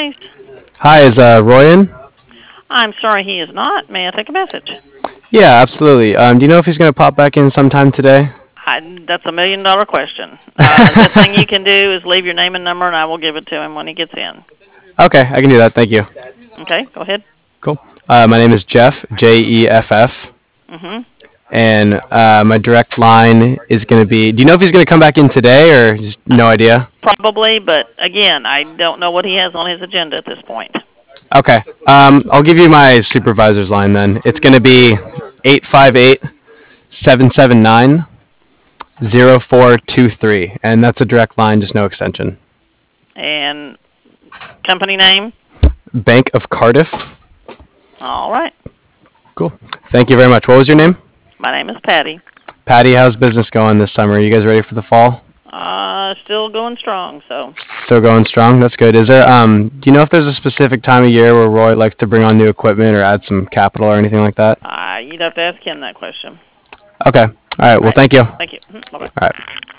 Nice. Hi, is Roy in? I'm sorry he is not. May I take a message? Yeah, absolutely. Do you know if he's going to pop back in sometime today? That's $1,000,000 question. The thing you can do is leave your name and number, and I will give it to him when he gets in. Okay, I can do that. Thank you. Okay, go ahead. Cool. My name is Jeff, Jeff, Mhm. and my direct line is going to be. Do you know if he's going to come back in today, or just no idea? Probably, but again, I don't know what he has on his agenda at this point. Okay. I'll give you my supervisor's line then. It's going to be 858-779-0423, and that's a direct line, just no extension. And company name? Bank of Cardiff. All right. Cool. Thank you very much. What was your name? My name is Patty. Patty, how's business going this summer? You guys ready for the fall? Still going strong, so. Still going strong. That's good. Is there do you know if there's a specific time of year where Roy likes to bring on new equipment or add some capital or anything like that? You'd have to ask him that question. Okay. All right. Well, All right. thank you. Thank you. Bye-bye. All right.